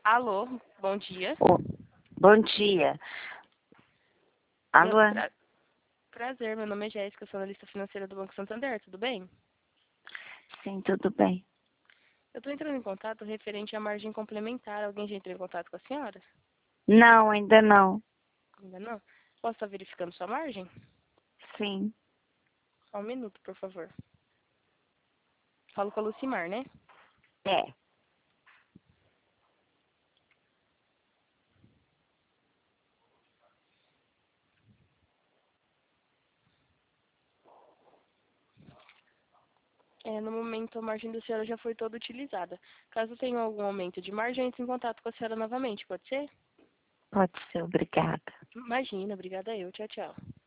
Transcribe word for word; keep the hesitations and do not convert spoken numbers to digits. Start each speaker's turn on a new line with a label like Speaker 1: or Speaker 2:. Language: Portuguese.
Speaker 1: Alô, bom dia.
Speaker 2: Oh, bom dia.
Speaker 1: Meu
Speaker 2: Alô?
Speaker 1: pra- Prazer, meu nome é Jéssica, eu sou analista financeira do Banco Santander, tudo bem?
Speaker 2: Sim, tudo bem.
Speaker 1: Eu estou entrando em contato referente à margem complementar. Alguém já entrou em contato com a senhora?
Speaker 2: Não, ainda não.
Speaker 1: Ainda não? Posso estar verificando sua margem?
Speaker 2: Sim.
Speaker 1: Só um minuto, por favor. Falo com a Lucimar, né?
Speaker 2: É.
Speaker 1: É, no momento, a margem da senhora já foi toda utilizada. Caso tenha algum aumento de margem, entre em contato com a senhora novamente, pode ser?
Speaker 2: Pode ser, obrigada.
Speaker 1: Imagina, obrigada eu. Tchau, tchau.